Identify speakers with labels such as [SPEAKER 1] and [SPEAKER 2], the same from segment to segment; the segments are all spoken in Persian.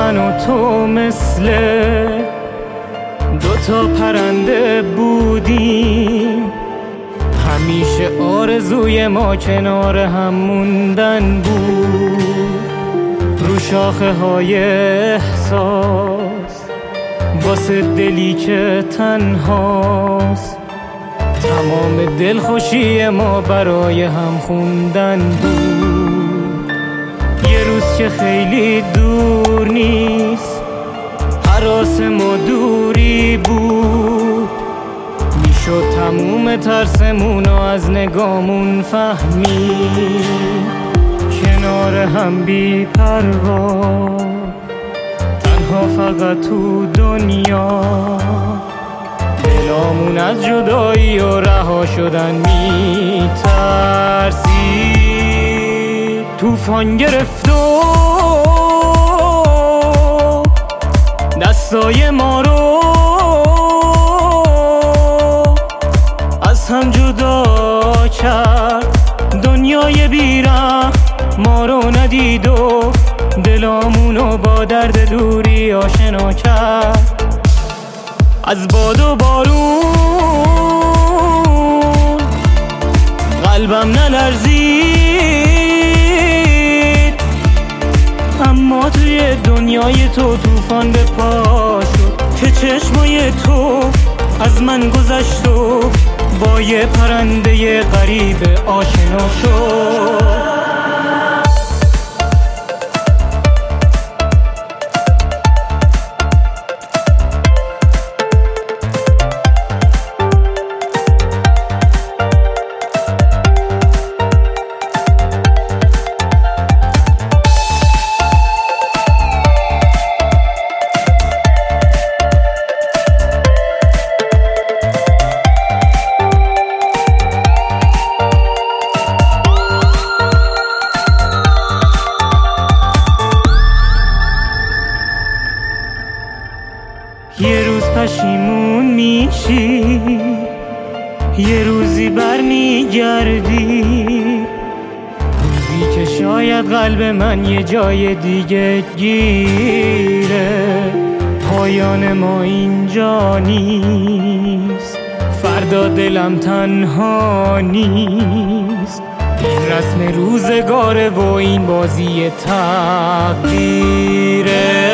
[SPEAKER 1] من و تو مثل دوتا پرنده بودیم، همیشه آرزوی ما کنار هم موندن بود، رو شاخه های احساس واسه دلی که تنهاست. تمام دلخوشی ما برای هم خوندن بود. یه روز که خیلی دور نیست، حراس ما دوری بود، میشد تموم ترسمونو از نگامون فهمید. کنار هم بی پروا، تنها فقط تو دنیا، دلامون از جدایی و رها شدن میترسید. طوفان گرفت و دستای ما رو از هم جدا کرد. دنیای بیرحم ما رو ندید و دلامونو با درد دوری آشنا کرد. از باد و بارون قلبم نلرزید، اما توی دنیای تو طوفان به پا شد که چشمای تو از من گذشت و با یه پرنده غریب آشنا شد. یه روز پشیمون میشی، یه روزی برمیگردی، روزی که شاید قلب من یه جای دیگه گیره. پایان ما اینجا نیست، فردا دلم تنها نیست. این رسم روزگاره و این بازی تقدیره.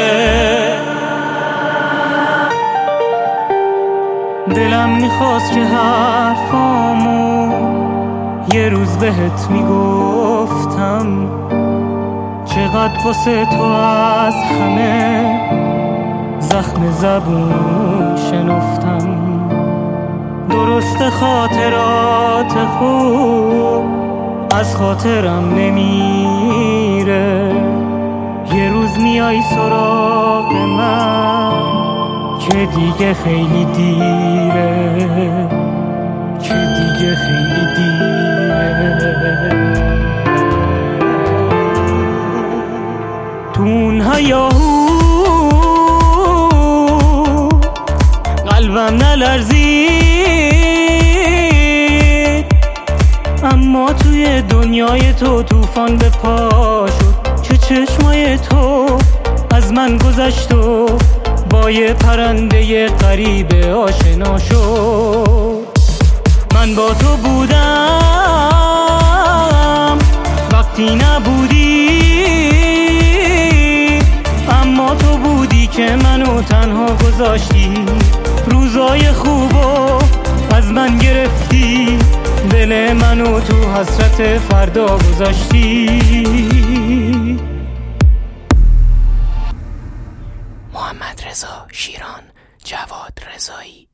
[SPEAKER 1] دلم میخواست که حرفامو یه روز بهت میگفتم، چقدر واسه تو از همه زخم زبون شنفتم. درست خاطرات خوب از خاطرم نمیره، یه روز میای سراغ من که دیگه خیلی دیره، که دیگه خیلی دیره. تو اون هیاهو قلبم نلرزید، اما توی دنیای تو طوفان به پا شد که چشمای تو از من گذشت و با یه پرنده غریب آشنا شد. من با تو بودم وقتی نبودی، اما تو بودی که منو تنها گذاشتی. روزای خوبو از من گرفتی، دل منو تو حسرت فردا گذاشتی.
[SPEAKER 2] محمد رضا شیران، جواد رضایی.